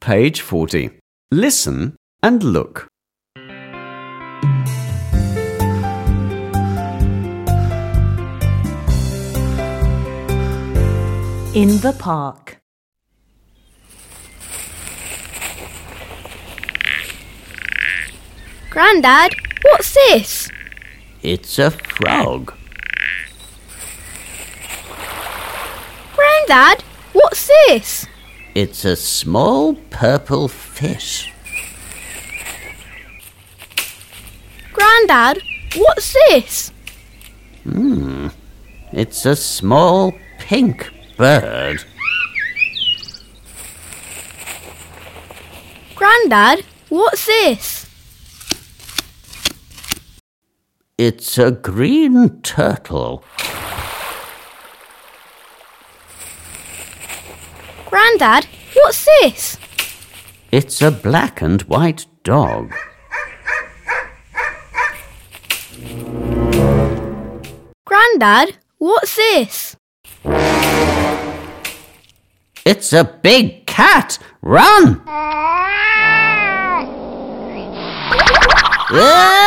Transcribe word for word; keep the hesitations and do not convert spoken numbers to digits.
Page forty. Listen and look. In the park. Grandad, what's this? It's a frog. Grandad, what's this? It's a small purple fish. Grandad, what's this? Hmm, it's a small pink bird. Grandad, what's this? It's a green turtle. Grandad, what's this? It's a black and white dog. Grandad, what's this? It's a big cat. Run! Ah!